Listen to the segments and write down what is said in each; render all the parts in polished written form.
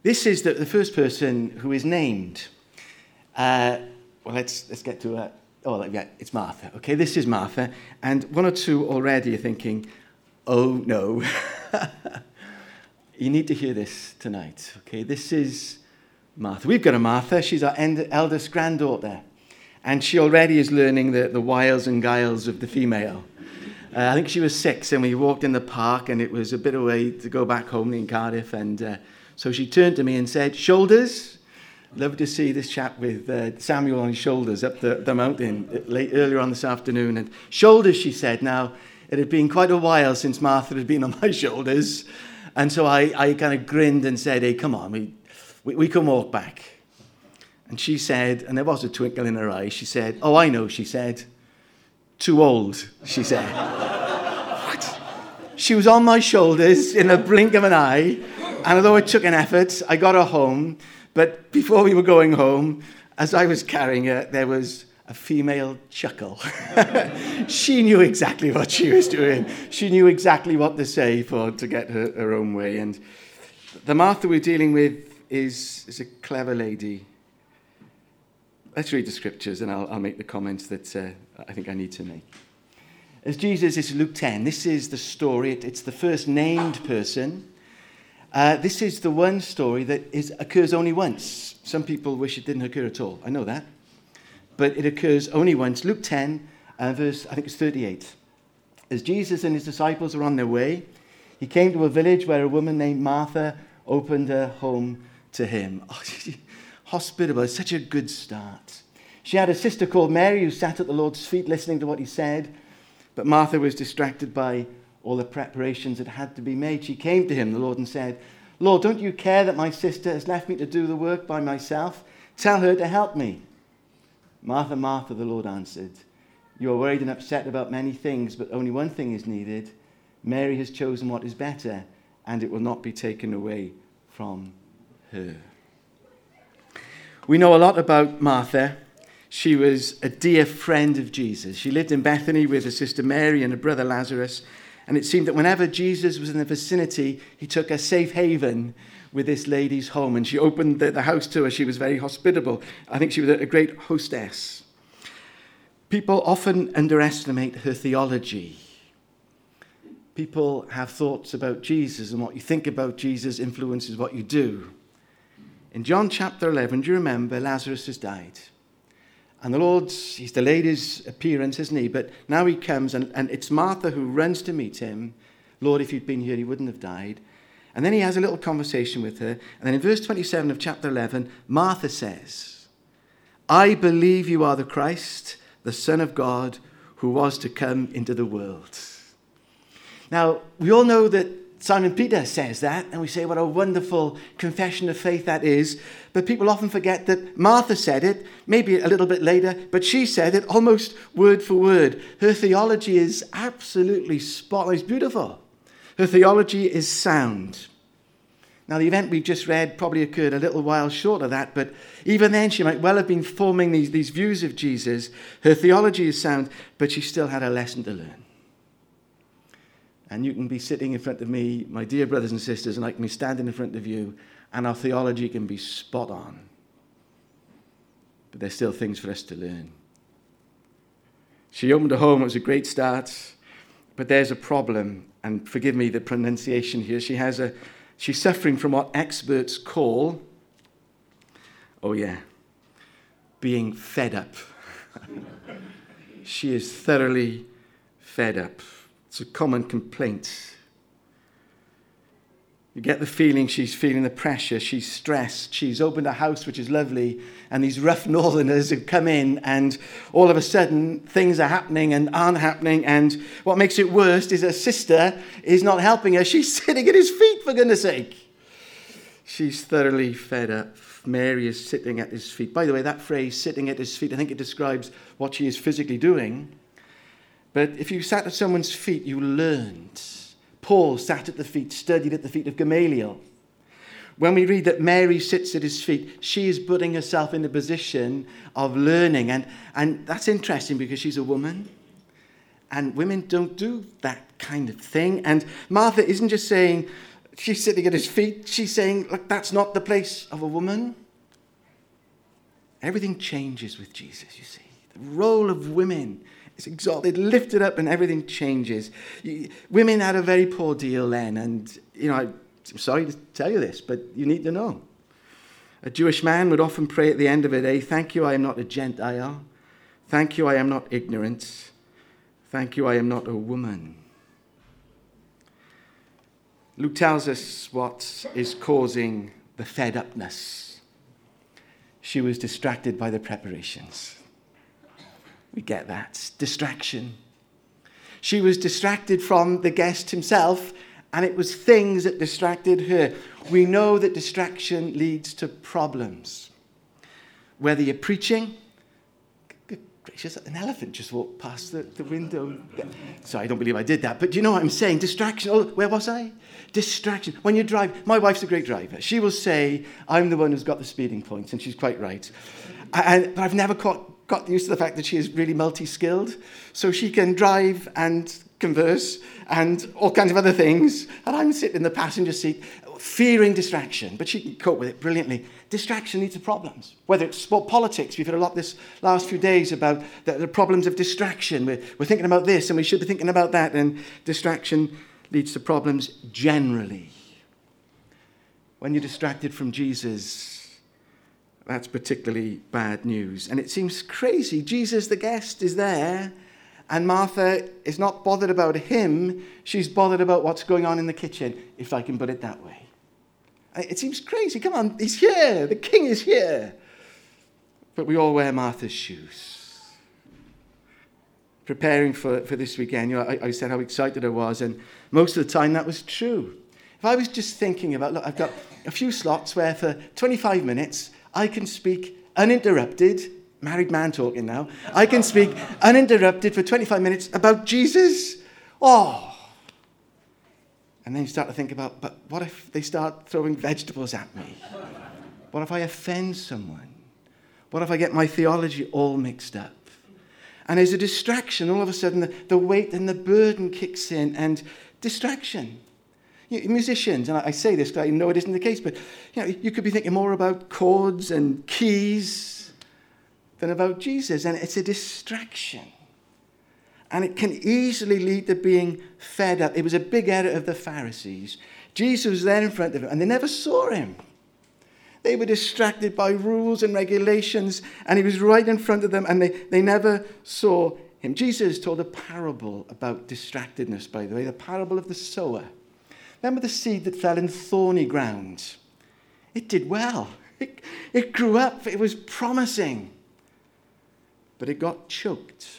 This is the first person who is named. Let's get to it. It's Martha. Okay, this is Martha. And one or two already are thinking, oh no. You need to hear this tonight. Okay, this is Martha. We've got a Martha. She's our eldest granddaughter. And she already is learning the wiles and guiles of the female. I think she was 6 and we walked in the park and it was a bit away to go back home in Cardiff. And so she turned to me and said, "Shoulders?" Love to see this chap with Samuel on his shoulders up the mountain earlier on this afternoon. And shoulders, she said. Now, it had been quite a while since Martha had been on my shoulders. And so I kind of grinned and said, "Hey, come on, we can walk back." And she said, and there was a twinkle in her eye, she said, "Oh, I know," she said. "Too old," she said. What? She was on my shoulders in a blink of an eye. And although it took an effort, I got her home. But before we were going home, as I was carrying her, there was a female chuckle. She knew exactly what she was doing. She knew exactly what to say to get her own way. And the Martha we're dealing with is a clever lady. Let's read the scriptures and I'll make the comments that I think I need to make. As Jesus is Luke 10, this is the story. It's the first named person. This is the one story that occurs only once. Some people wish it didn't occur at all. I know that. But it occurs only once. Luke 10, verse, I think it's 38. As Jesus and his disciples were on their way, he came to a village where a woman named Martha opened her home to him. Oh, hospitable. It's such a good start. She had a sister called Mary who sat at the Lord's feet listening to what he said. But Martha was distracted by all the preparations that had to be made. She came to him, the Lord, and said, "Lord, don't you care that my sister has left me to do the work by myself? Tell her to help me." "Martha, Martha," the Lord answered, "you are worried and upset about many things, but only one thing is needed. Mary has chosen what is better, and it will not be taken away from her." We know a lot about Martha. She was a dear friend of Jesus. She lived in Bethany with her sister Mary and her brother Lazarus. And it seemed that whenever Jesus was in the vicinity, he took a safe haven with this lady's home. And she opened the house to her. She was very hospitable. I think she was a great hostess. People often underestimate her theology. People have thoughts about Jesus, and what you think about Jesus influences what you do. In John chapter 11, do you remember Lazarus has died? And the Lord's, he's delayed his appearance, hasn't he? But now he comes, and it's Martha who runs to meet him. "Lord, if you'd been here, he wouldn't have died." And then he has a little conversation with her. And then in verse 27 of chapter 11, Martha says, "I believe you are the Christ, the Son of God, who was to come into the world." Now, we all know that Simon Peter says that, and we say what a wonderful confession of faith that is. But people often forget that Martha said it, maybe a little bit later, but she said it almost word for word. Her theology is absolutely spot on. It's beautiful. Her theology is sound. Now, the event we've just read probably occurred a little while short of that, but even then she might well have been forming these views of Jesus. Her theology is sound, but she still had a lesson to learn. And you can be sitting in front of me, my dear brothers and sisters, and I can be standing in front of you, and our theology can be spot on. But there's still things for us to learn. She opened a home. It was a great start. But there's a problem, and forgive me the pronunciation here. She's suffering from what experts call, being fed up. She is thoroughly fed up. It's a common complaint. You get the feeling she's feeling the pressure. She's stressed. She's opened a house, which is lovely, and these rough northerners have come in, and all of a sudden things are happening and aren't happening, and what makes it worse is her sister is not helping her. She's sitting at his feet, for goodness sake. She's thoroughly fed up. Mary is sitting at his feet. By the way, that phrase, sitting at his feet, I think it describes what she is physically doing. But if you sat at someone's feet, you learned. Paul sat at the feet, studied at the feet of Gamaliel. When we read that Mary sits at his feet, she is putting herself in a position of learning. And that's interesting because she's a woman. And women don't do that kind of thing. And Martha isn't just saying, She's sitting at his feet. She's saying, look, that's not the place of a woman. Everything changes with Jesus, you see. The role of women is exalted, lifted up, and everything changes. Women had a very poor deal then, and, I'm sorry to tell you this, but you need to know. A Jewish man would often pray at the end of a day, thank you, I am not a Gentile. Thank you, I am not ignorant. Thank you, I am not a woman. Luke tells us what is causing the fed-upness. She was distracted by the preparations. We get that. Distraction. She was distracted from the guest himself, and it was things that distracted her. We know that distraction leads to problems. Whether you're preaching, good gracious, an elephant just walked past the window. Sorry, I don't believe I did that, but do you know what I'm saying? Distraction. Oh, where was I? Distraction. When you drive, my wife's a great driver. She will say, I'm the one who's got the speeding points, and she's quite right. But I've never got used to the fact that she is really multi-skilled, so she can drive and converse and all kinds of other things, and I'm sitting in the passenger seat fearing distraction, but she can cope with it brilliantly. Distraction leads to problems, whether it's sport, politics. We've heard a lot this last few days about the problems of distraction. We're thinking about this and we should be thinking about that, and distraction leads to problems generally. When you're distracted from Jesus, that's particularly bad news. And it seems crazy. Jesus, the guest, is there, and Martha is not bothered about him. She's bothered about what's going on in the kitchen, if I can put it that way. It seems crazy. Come on, he's here. The king is here. But we all wear Martha's shoes. Preparing for this weekend, I said how excited I was, and most of the time that was true. If I was just thinking about, look, I've got a few slots where for 25 minutes I can speak uninterrupted, married man talking now, I can speak uninterrupted for 25 minutes about Jesus. Oh! And then you start to think about, but what if they start throwing vegetables at me? What if I offend someone? What if I get my theology all mixed up? And as a distraction, all of a sudden the weight and the burden kicks in, and distraction. Musicians, and I say this because I know it isn't the case, but you could be thinking more about chords and keys than about Jesus, and it's a distraction. And it can easily lead to being fed up. It was a big error of the Pharisees. Jesus was there in front of them, and they never saw him. They were distracted by rules and regulations, and he was right in front of them, and they never saw him. Jesus told a parable about distractedness, by the way, the parable of the sower. Remember the seed that fell in thorny ground? It did well. It grew up. It was promising. But it got choked.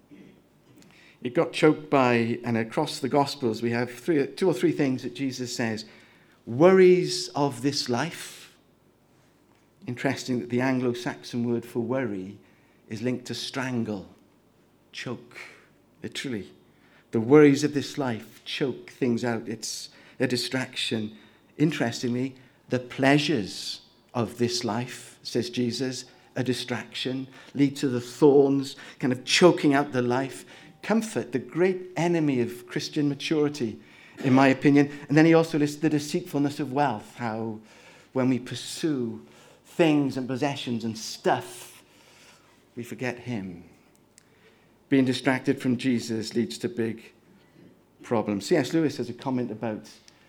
It got choked by, and across the Gospels we have two or three things that Jesus says. Worries of this life. Interesting that the Anglo-Saxon word for worry is linked to strangle, choke, literally. The worries of this life choke things out. It's a distraction. Interestingly, the pleasures of this life, says Jesus, a distraction, lead to the thorns, kind of choking out the life. Comfort, the great enemy of Christian maturity, in my opinion. And then he also lists the deceitfulness of wealth, how when we pursue things and possessions and stuff, we forget him. Being distracted from Jesus leads to big problems. C.S. Lewis has a comment about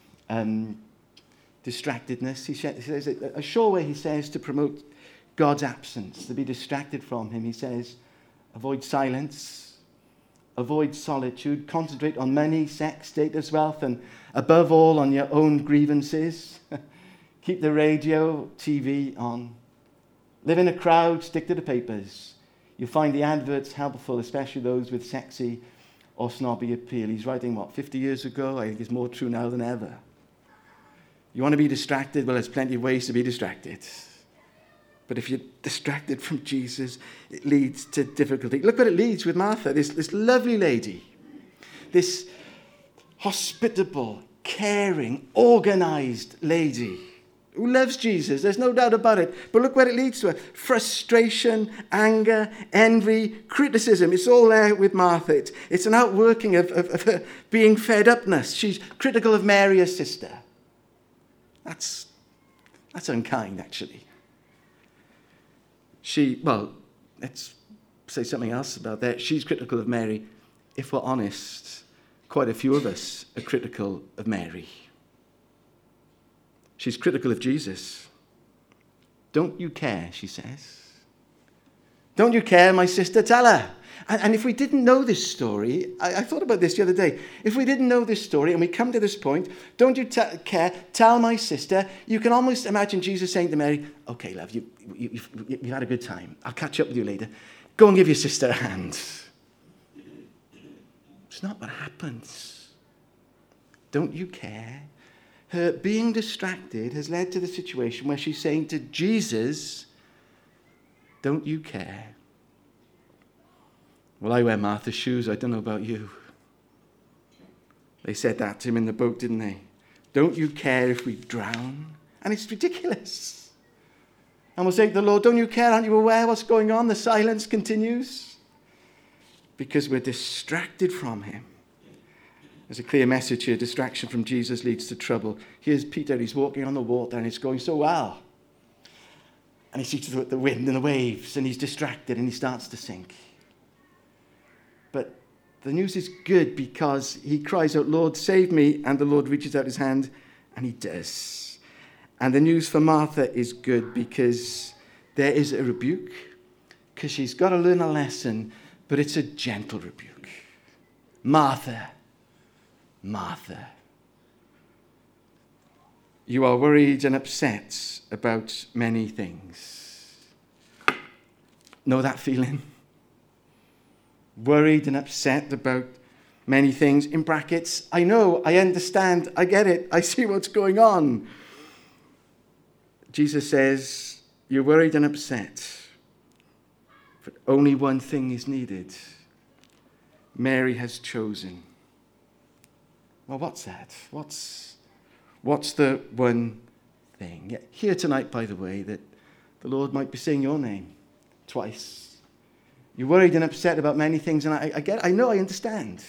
distractedness. He says, a sure way, he says, to promote God's absence, to be distracted from him, he says, avoid silence, avoid solitude, concentrate on money, sex, status, wealth, and above all on your own grievances. Keep the radio, TV on. Live in a crowd, stick to the papers. You'll find the adverts helpful, especially those with sexy or snobby appeal. He's writing, 50 years ago? I think it's more true now than ever. You want to be distracted? Well, there's plenty of ways to be distracted. But if you're distracted from Jesus, it leads to difficulty. Look what it leads with Martha, this lovely lady, this hospitable, caring, organized lady who loves Jesus. There's no doubt about it. But look what it leads to. Frustration, anger, envy, criticism. It's all there with Martha. It's an outworking of her being fed upness. She's critical of Mary, her sister. That's unkind, actually. Let's say something else about that. She's critical of Mary. If we're honest, quite a few of us are critical of Mary. She's critical of Jesus. Don't you care, she says. Don't you care, my sister? Tell her. And if we didn't know this story, I thought about this the other day. If we didn't know this story and we come to this point, don't you care? Tell my sister. You can almost imagine Jesus saying to Mary, okay, love, you've had a good time. I'll catch up with you later. Go and give your sister a hand. It's not what happens. Don't you care? Her being distracted has led to the situation where she's saying to Jesus, don't you care? Well, I wear Martha's shoes. I don't know about you. They said that to him in the boat, didn't they? Don't you care if we drown? And it's ridiculous. And we'll say to the Lord, don't you care? Aren't you aware what's going on? The silence continues. Because we're distracted from him. There's a clear message here. Distraction from Jesus leads to trouble. Here's Peter. He's walking on the water and it's going so well. And he sees the wind and the waves and he's distracted and he starts to sink. But the news is good because he cries out, Lord, save me. And the Lord reaches out his hand and he does. And the news for Martha is good because there is a rebuke. Because she's got to learn a lesson, but it's a gentle rebuke. Martha, Martha, you are worried and upset about many things. Know that feeling? Worried and upset about many things. In brackets, I know, I understand, I get it, I see what's going on. Jesus says, you're worried and upset, but only one thing is needed. Mary has chosen. Well, what's that? What's the one thing? Here tonight, by the way, that the Lord might be saying your name twice. You're worried and upset about many things, and I know, I understand.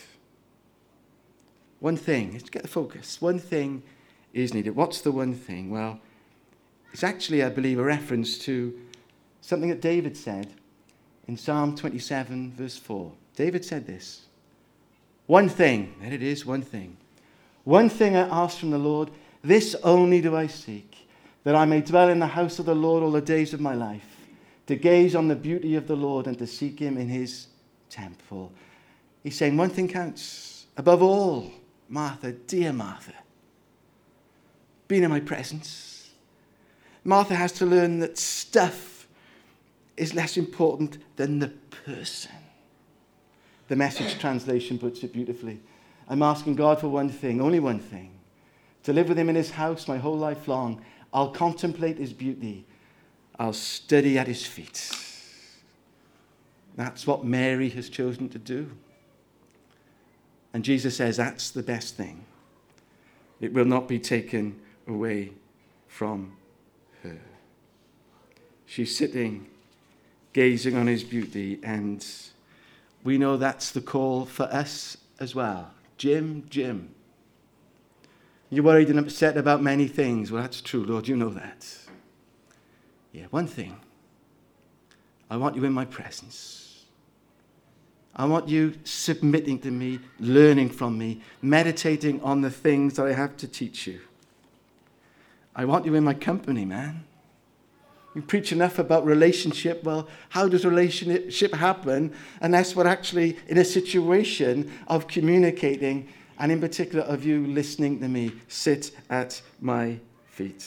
One thing, let's get the focus. One thing is needed. What's the one thing? Well, it's actually, I believe, a reference to something that David said in Psalm 27, verse 4. David said this. One thing, and it is one thing. One thing I ask from the Lord, this only do I seek, that I may dwell in the house of the Lord all the days of my life, to gaze on the beauty of the Lord and to seek him in his temple. He's saying one thing counts. Above all, Martha, dear Martha, being in my presence. Martha has to learn that stuff is less important than the person. The Message translation puts it beautifully. I'm asking God for one thing, only one thing. To live with him in his house my whole life long. I'll contemplate his beauty. I'll study at his feet. That's what Mary has chosen to do. And Jesus says that's the best thing. It will not be taken away from her. She's sitting, gazing on his beauty, and we know that's the call for us as well. Jim, you're worried and upset about many things. Well, that's true, Lord, you know that. Yeah, one thing. I want you in my presence. I want you submitting to me, learning from me, meditating on the things that I have to teach you. I want you in my company, man. We preach enough about relationship. Well, how does relationship happen unless we're actually in a situation of communicating, and in particular of you listening to me sit at my feet?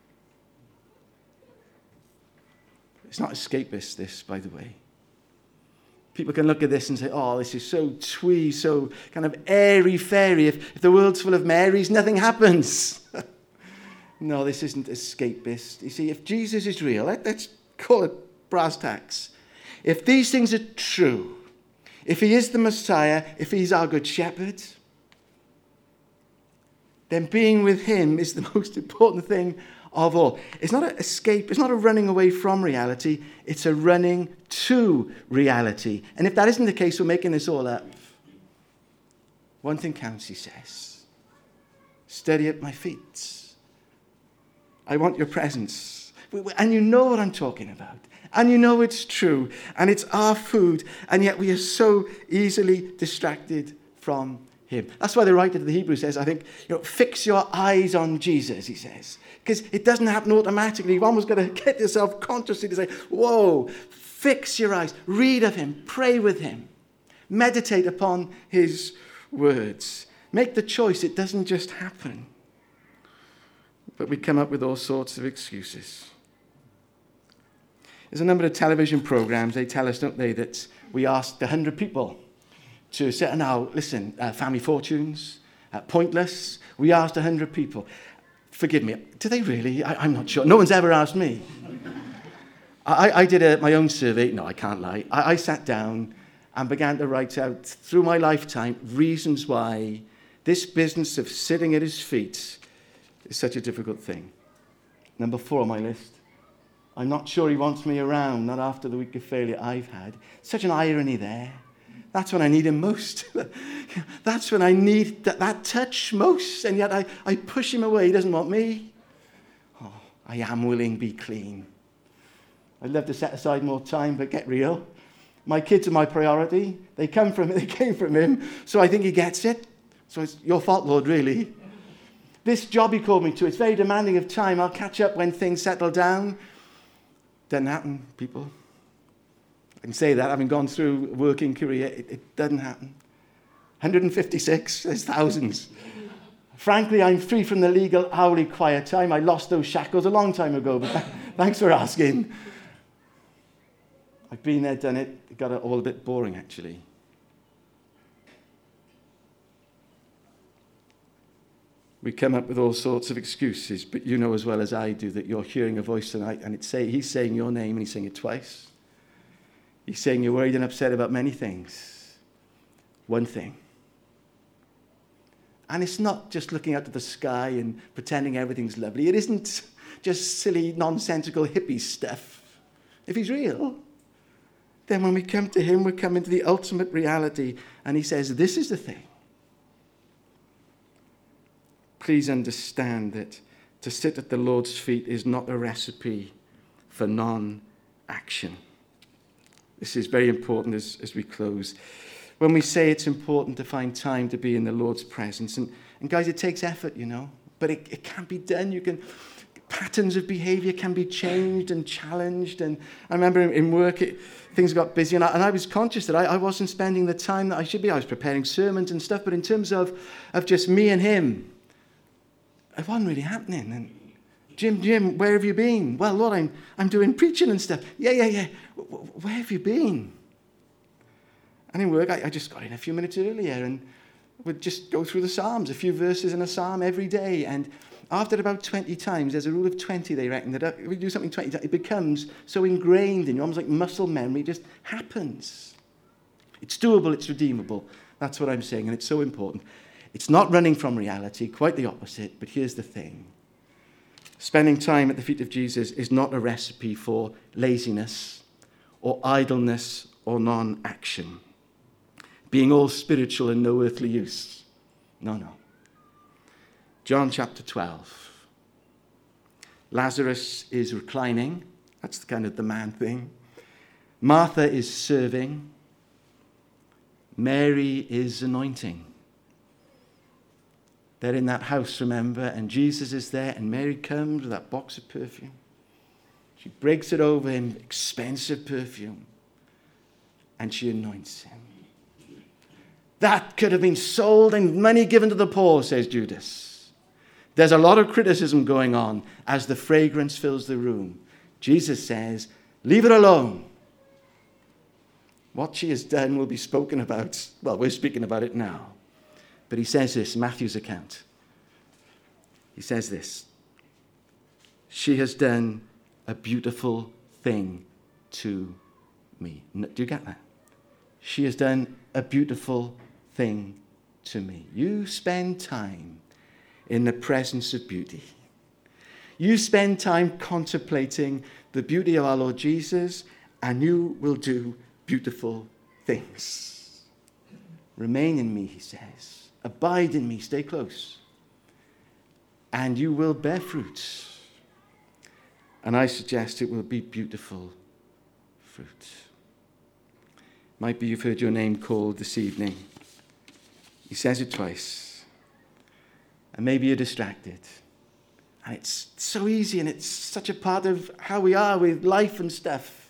It's not escapist, this, by the way. People can look at this and say, oh, this is so twee, so kind of airy-fairy. If the world's full of Marys, nothing happens. No, this isn't escapist. You see, if Jesus is real, let's call it brass tacks. If these things are true, if he is the Messiah, if he's our good shepherd, then being with him is the most important thing of all. It's not an escape, it's not a running away from reality, it's a running to reality. And if that isn't the case, we're making this all up. One thing counts, he says. Study at my feet. I want your presence. And you know what I'm talking about. And you know it's true. And it's our food. And yet we are so easily distracted from him. That's why the writer to the Hebrews says, I think, fix your eyes on Jesus, he says. Because it doesn't happen automatically. You've almost got to get yourself consciously to say, whoa, fix your eyes. Read of him. Pray with him. Meditate upon his words. Make the choice. It doesn't just happen. But we come up with all sorts of excuses. There's a number of television programs, they tell us, don't they, that we asked 100 people to say, now, listen, Family Fortunes, Pointless, we asked 100 people. Forgive me, do they really? I'm not sure. No one's ever asked me. I did my own survey. No, I can't lie. I sat down and began to write out, through my lifetime, reasons why this business of sitting at his feet is such a difficult thing. Number 4 on my list. I'm not sure he wants me around, not after the week of failure I've had. Such an irony there. That's when I need him most. That's when I need that touch most. And yet I push him away. He doesn't want me. Oh, I am willing, be clean. I'd love to set aside more time, but get real. My kids are my priority. They came from him. So I think he gets it. So it's your fault, Lord, really. This job he called me to, it's very demanding of time. I'll catch up when things settle down. Doesn't happen, people. I can say that, having gone through a working career, it doesn't happen. 156, there's thousands. Frankly, I'm free from the legal hourly quiet time. I lost those shackles a long time ago, but thanks for asking. I've been there, done it. It got all a bit boring, actually. We come up with all sorts of excuses, but you know as well as I do that you're hearing a voice tonight, and he's saying your name, and he's saying it twice. He's saying you're worried and upset about many things. One thing. And it's not just looking out to the sky and pretending everything's lovely. It isn't just silly, nonsensical hippie stuff. If he's real, then when we come to him, we're coming to the ultimate reality, and he says, this is the thing. Please understand that to sit at the Lord's feet is not a recipe for non-action. This is very important as we close. When we say it's important to find time to be in the Lord's presence, and guys, it takes effort, but it can be done. Patterns of behavior can be changed and challenged. And I remember in work, things got busy, and I was conscious that I wasn't spending the time that I should be. I was preparing sermons and stuff, but in terms of just me and him, it wasn't really happening. And Jim, where have you been? Well, Lord, I'm doing preaching and stuff. Yeah. Where have you been? And in work, I just got in a few minutes earlier and would just go through the Psalms, a few verses in a Psalm every day. And after about 20 times, there's a rule of 20, they reckon, that if we do something 20 times, it becomes so ingrained in you, almost like muscle memory, it just happens. It's doable, it's redeemable. That's what I'm saying, and it's so important. It's not running from reality, quite the opposite, but here's the thing. Spending time at the feet of Jesus is not a recipe for laziness or idleness or non-action. Being all spiritual and no earthly use. No. John chapter 12. Lazarus is reclining. That's the kind of the man thing. Martha is serving. Mary is anointing. They're in that house, remember, and Jesus is there, and Mary comes with that box of perfume. She breaks it over him, expensive perfume, and she anoints him. That could have been sold and money given to the poor, says Judas. There's a lot of criticism going on as the fragrance fills the room. Jesus says, leave it alone. What she has done will be spoken about. Well, we're speaking about it now. But he says this, Matthew's account. He says this. She has done a beautiful thing to me. Do you get that? She has done a beautiful thing to me. You spend time in the presence of beauty. You spend time contemplating the beauty of our Lord Jesus, and you will do beautiful things. Remain in me, he says. Abide in me, stay close. And you will bear fruit. And I suggest it will be beautiful fruit. Might be you've heard your name called this evening. He says it twice. And maybe you're distracted. And it's so easy, and it's such a part of how we are with life and stuff.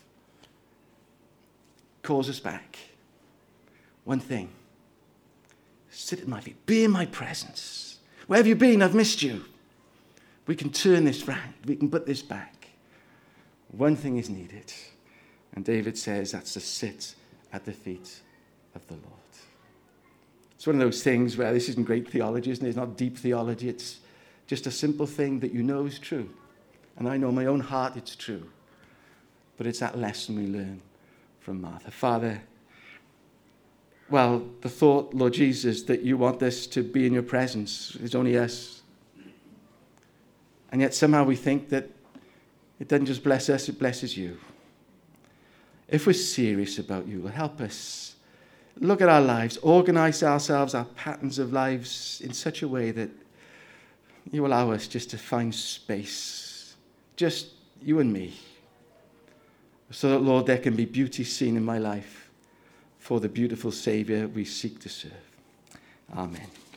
Calls us back. One thing. Sit at my feet. Be in my presence. Where have you been? I've missed you. We can turn this round. We can put this back. One thing is needed. And David says that's to sit at the feet of the Lord. It's one of those things where this isn't great theology, isn't it? It's not deep theology. It's just a simple thing that you know is true. And I know in my own heart it's true. But it's that lesson we learn from Martha. Father, well, the thought, Lord Jesus, that you want us to be in your presence is only us. And yet somehow we think that it doesn't just bless us, it blesses you. If we're serious about you, help us look at our lives, organize ourselves, our patterns of lives in such a way that you allow us just to find space, just you and me, so that, Lord, there can be beauty seen in my life for the beautiful Saviour we seek to serve. Amen.